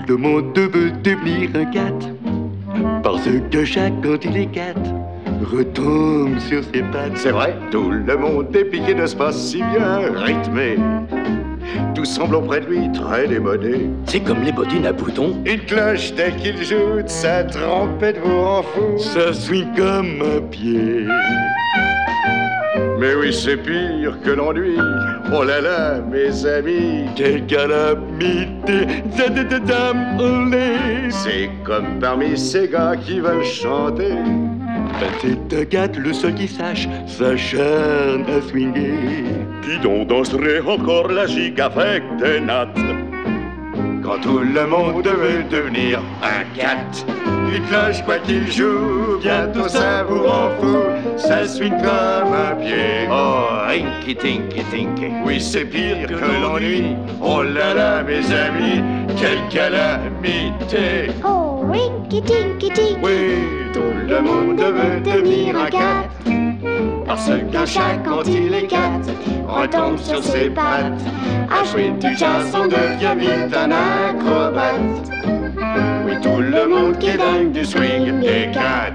le monde veut devenir un cat, parce que chaque quand il est cat retombe sur ses pattes. C'est vrai, tout le monde est piqué de ce pas si bien rythmé. Tout semble auprès de lui très démodé. C'est comme les bottines à boutons. Une cloche dès qu'il joue de sa trompette vous rend fou. Ça swing comme un pied. Mais oui, c'est pire que l'ennui. Oh là là, mes amis, quelle calamité. C'est comme parmi ces gars qui veulent chanter. C'est un cat, le seul qui sache s'acharne à swinguer. Qui donc danserait encore la gigue avec des nattes? Quand tout le monde veut devenir un cat, une cloche quoi qu'il joue, bientôt ça vous rend fou. Ça swing comme un pied. Oh, rinky tinky tinky. Oui, c'est pire que l'ennui. Oh là là, mes amis, quelle calamité. Oh, rinky tinky tinky. Oui, tout le monde veut devenir un cat, parce qu'un chat quand il est cat retombe sur ses pattes. À jouer du jazz on devient vite un acrobate. Oui, tout le monde qui est dingue du swing des cats.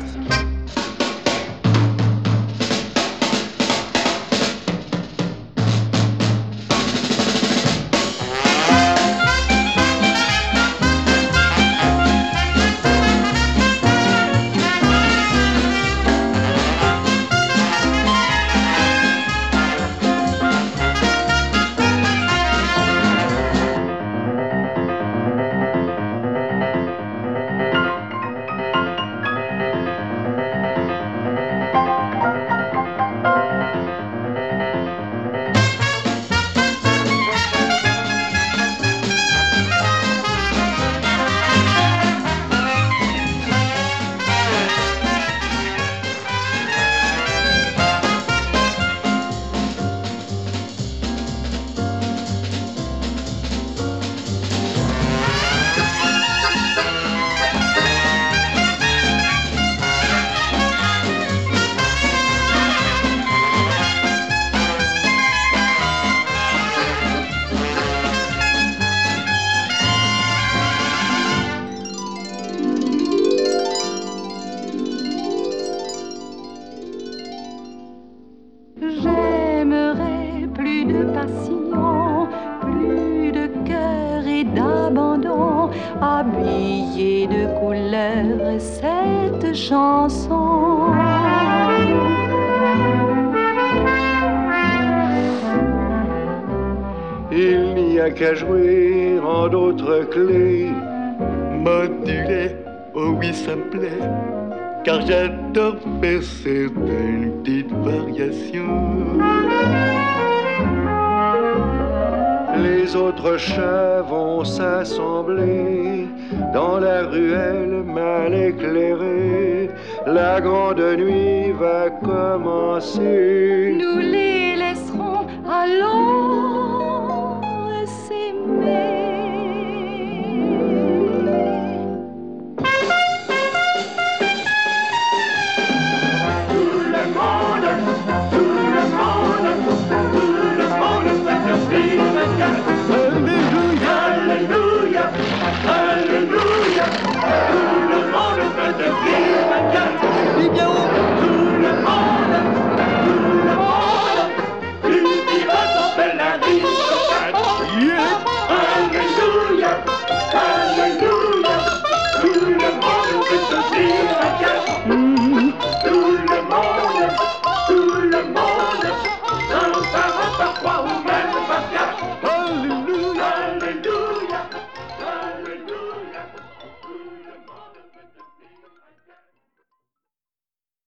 J'aimerais plus de passion, plus de cœur et d'abandon, habiller de couleurs cette chanson. Il n'y a qu'à jouer en d'autres clés. Modulé, oh oui ça me plaît, car j'adore faire certaines petites variations. Les autres chats vont s'assembler dans la ruelle mal éclairée. La grande nuit va commencer. Nous les laisserons à l'ombre